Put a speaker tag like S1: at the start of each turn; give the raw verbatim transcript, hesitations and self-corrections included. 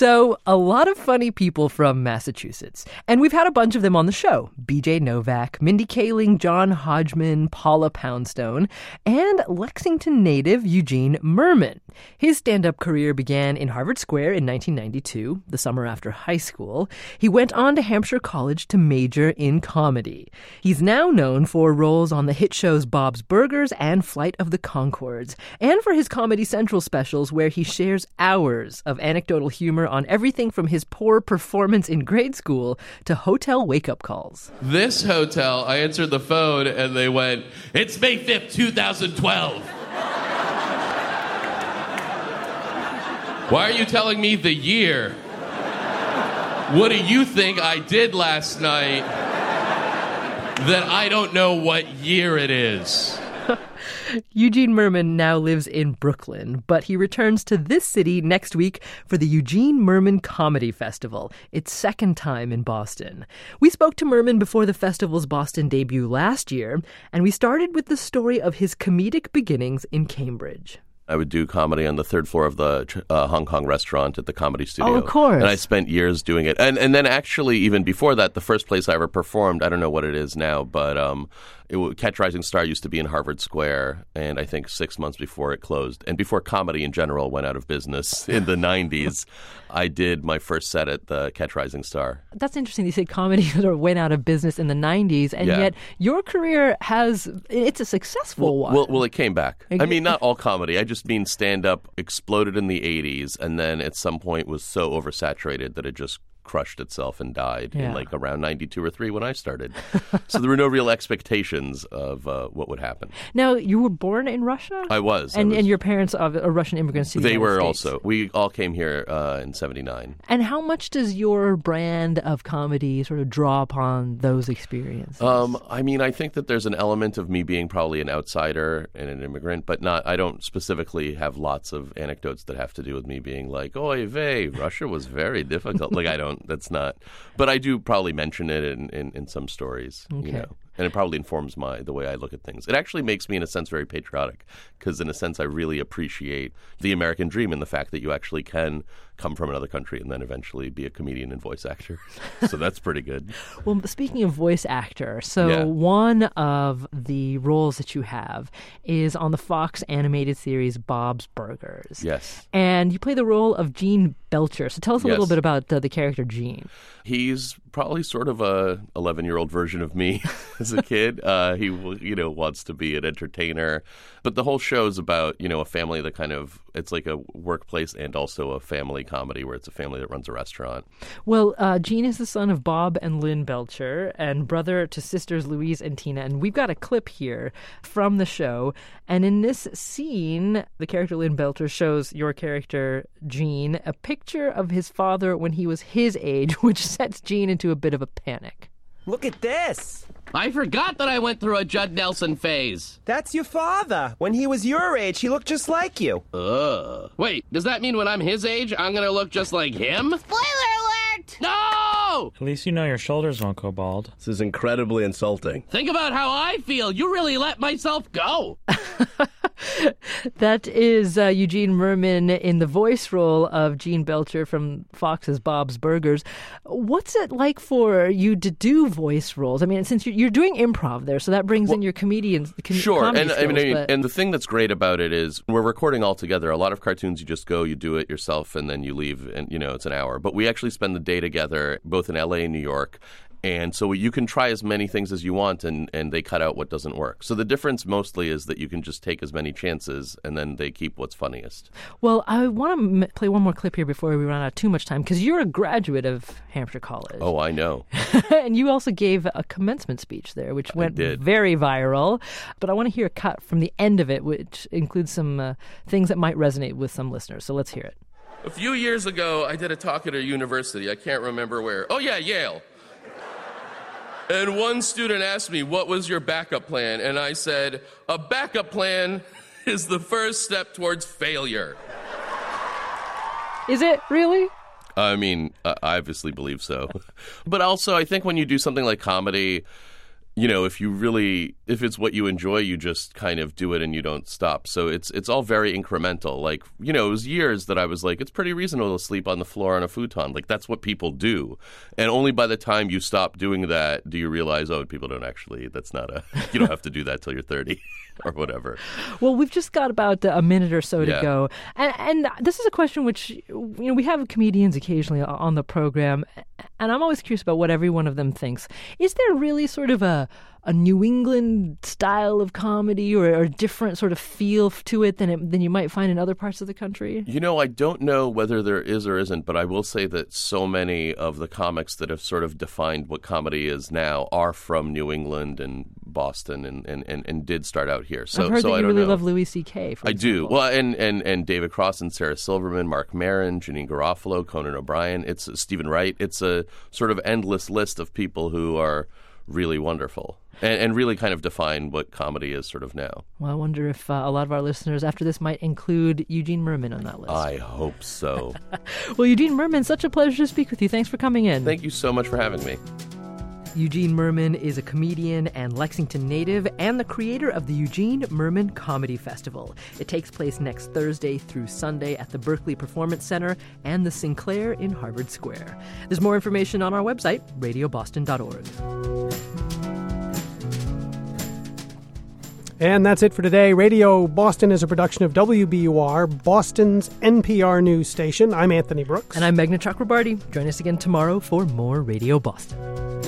S1: So, a lot of funny people from Massachusetts. And we've had a bunch of them on the show. B J Novak, Mindy Kaling, John Hodgman, Paula Poundstone, and Lexington native Eugene Mirman. His stand-up career began in Harvard Square in nineteen ninety-two, the summer after high school. He went on to Hampshire College to major in comedy. He's now known for roles on the hit shows Bob's Burgers and Flight of the Conchords, and for his Comedy Central specials where he shares hours of anecdotal humor on everything from his poor performance in grade school to hotel wake-up calls.
S2: This hotel, I answered the phone and they went, "It's May fifth, twenty twelve. Why are you telling me the year? What do you think I did last night that I don't know what year it is?"
S1: Eugene Mirman now lives in Brooklyn, but he returns to this city next week for the Eugene Mirman Comedy Festival, its second time in Boston. We spoke to Mirman before the festival's Boston debut last year, and we started with the story of his comedic beginnings in Cambridge.
S3: I would do comedy on the third floor of the uh, Hong Kong restaurant at the Comedy Studio.
S1: Oh, of course.
S3: And I spent years doing it. And and then actually, even before that, the first place I ever performed, I don't know what it is now, but um, it, Catch Rising Star used to be in Harvard Square, and I think six months before it closed, and before comedy in general went out of business in the nineties, I did my first set at the Catch Rising Star.
S1: That's interesting. You say comedy sort of went out of business in the nineties, and
S3: Yeah.
S1: yet your career has, it's a successful
S3: Well,
S1: one.
S3: well, well, it came back. I mean, not all comedy. I just mean stand-up exploded in the eighties, and then at some point was so oversaturated that it just crushed itself and died
S1: Yeah.
S3: in like around ninety-two or three when I started. So there were no real expectations of uh, what would happen.
S1: Now, you were born in Russia?
S3: I was. I
S1: And,
S3: was-
S1: and your parents are are Russian immigrants to the
S3: They
S1: United
S3: were
S1: States.
S3: also. We all came here uh, in seventy-nine.
S1: And how much does your brand of comedy sort of draw upon those experiences?
S3: Um, I mean, I think that there's an element of me being probably an outsider and an immigrant, but not. I don't specifically have lots of anecdotes that have to do with me being like, "Oy vey, Russia was very difficult." Like, I don't. That's not. But I do probably mention it in, in, in some stories,
S1: Okay.
S3: you know, and it probably informs my the way I look at things. It actually makes me, in a sense, very patriotic because, in a sense, I really appreciate the American dream and the fact that you actually can come from another country and then eventually be a comedian and voice actor. So that's pretty good.
S1: Well, speaking of voice actor, so
S3: Yeah.
S1: one of the roles that you have is on the Fox animated series Bob's Burgers.
S3: Yes.
S1: And you play the role of Gene Belcher. So tell us a little
S3: Yes.
S1: bit about uh, the character Gene.
S3: He's probably sort of a eleven-year-old version of me as a kid. Uh, he, you know, wants to be an entertainer. But the whole show is about, you know, a family that kind of, it's like a workplace and also a family comedy where it's a family that runs a restaurant.
S1: Well, uh, Gene is the son of Bob and Lynn Belcher and brother to sisters Louise and Tina. And we've got a clip here from the show. And in this scene, the character Lynn Belcher shows your character, Gene, a picture of his father when he was his age, which sets Gene into a bit of a panic.
S4: Look at this.
S5: I forgot that I went through a Judd Nelson phase.
S4: That's your father. When he was your age, he looked just like you.
S5: Ugh. Wait, does that mean when I'm his age, I'm gonna look just like him?
S6: Spoiler alert!
S5: No!
S7: At least you know your shoulders won't go bald.
S8: This is incredibly insulting.
S5: Think about how I feel. You really let myself go.
S1: That is uh, Eugene Mirman in the voice role of Gene Belcher from Fox's Bob's Burgers. What's it like for you to do voice roles? I mean, since you're, you're doing improv there, so that brings
S3: Well,
S1: in your comedians. Com-
S3: Sure,
S1: comedy
S3: and I
S1: skills,
S3: mean,
S1: but-
S3: and the thing that's great about it is we're recording all together. A lot of cartoons, you just go, you do it yourself, and then you leave, and you know it's an hour. But we actually spend the day together, both in L A and New York. And so you can try as many things as you want, and, and they cut out what doesn't work. So the difference mostly is that you can just take as many chances, and then they keep what's funniest.
S1: Well, I want to m- play one more clip here before we run out of too much time, because you're a graduate of Hampshire College.
S3: Oh, I know.
S1: And you also gave a commencement speech there, which went
S3: did.
S1: very viral. But I want to hear a cut from the end of it, which includes some uh, things that might resonate with some listeners. So let's hear it.
S2: A few years ago, I did a talk at a university. I can't remember where. Oh, yeah, Yale. And one student asked me, what was your backup plan? And I said, a backup plan is the first step towards failure.
S1: Is it really?
S3: I mean, I obviously believe so. But also, I think when you do something like comedy, you know, if you really, if it's what you enjoy, you just kind of do it and you don't stop. So it's it's all very incremental. Like, you know, it was years that I was like, it's pretty reasonable to sleep on the floor on a futon. Like, that's what people do. And only by the time you stop doing that do you realize, oh, people don't actually, that's not a, you don't have to do that till you're thirty or whatever.
S1: Well, we've just got about a minute or so to
S3: Yeah.
S1: go. And, and this is a question which, you know, we have comedians occasionally on the program, and I'm always curious about what every one of them thinks. Is there really sort of a a New England style of comedy or, or a different sort of feel to it than it, than you might find in other parts of the country?
S3: You know, I don't know whether there is or isn't, but I will say that so many of the comics that have sort of defined what comedy is now are from New England and Boston and, and, and, and did start out here. So,
S1: I've heard
S3: so
S1: that
S3: I
S1: you
S3: don't
S1: really
S3: know.
S1: love Louis C K, for
S3: I do.
S1: example.
S3: Well, and, and, and David Cross and Sarah Silverman, Mark Maron, Janine Garofalo, Conan O'Brien. It's uh, Stephen Wright. It's a sort of endless list of people who are really wonderful and, and really kind of define what comedy is sort of now.
S1: Well, I wonder if uh, a lot of our listeners after this might include Eugene Merman on that list.
S3: I hope so.
S1: Well, Eugene Merman, such a pleasure to speak with you. Thanks for coming in.
S3: Thank you so much for having me.
S1: Eugene Merman is a comedian and Lexington native and the creator of the Eugene Merman Comedy Festival. It takes place next Thursday through Sunday at the Berkeley Performance Center and the Sinclair in Harvard Square. There's more information on our website, radio boston dot org.
S6: And that's it for today. Radio Boston is a production of W B U R, Boston's N P R news station. I'm Anthony Brooks.
S1: And I'm Meghna Chakrabarty. Join us again tomorrow for more Radio Boston.